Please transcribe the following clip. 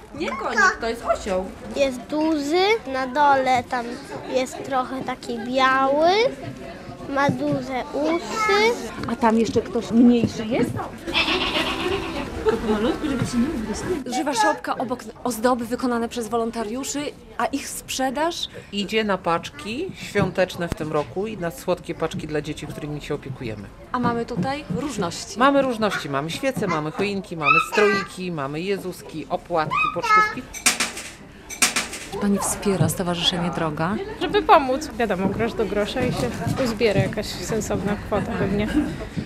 Nie konik, to jest osioł. Jest duży, na dole tam jest trochę taki biały, ma duże uszy. A tam jeszcze ktoś mniejszy jest? Malutku, żeby się nie ugryźć. Żywa szopka obok ozdoby wykonane przez wolontariuszy, a ich sprzedaż? Idzie na paczki świąteczne w tym roku i na słodkie paczki dla dzieci, którymi się opiekujemy. A mamy tutaj różności. Mamy różności, mamy świece, mamy choinki, mamy stroiki, mamy jezuski, opłatki, pocztówki. Pani wspiera Stowarzyszenie Droga. Żeby pomóc, wiadomo, grosz do grosza i się uzbiera jakaś sensowna kwota pewnie.